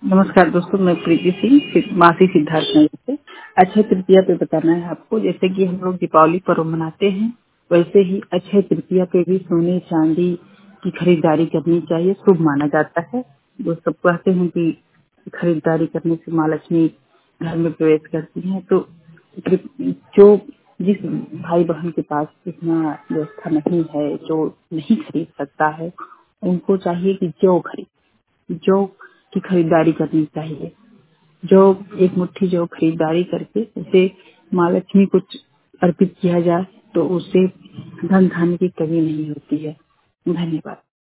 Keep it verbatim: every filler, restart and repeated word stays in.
नमस्कार दोस्तों, मैं प्रीति सिंह सिद्ध- मासी सिद्धार्थ नगर से। अक्षय तृतीया पे बताना है आपको। जैसे कि हम लोग दीपावली पर्व मनाते हैं, वैसे ही अक्षय तृतीया पे भी सोने चांदी की खरीदारी करनी चाहिए, शुभ माना जाता है। जो सब कहते हैं कि खरीदारी करने से माँ लक्ष्मी घर में प्रवेश करती है। तो जो जिस भाई बहन के पास इतना व्यवस्था नहीं है, जो नहीं खरीद सकता है, उनको चाहिए कि जो खरीद जौ की खरीदारी करनी चाहिए। जो एक मुट्ठी जौ खरीदारी करके उसे माँ लक्ष्मी को अर्पित किया जाए तो उससे धन धान्य की कमी नहीं होती है। धन्यवाद।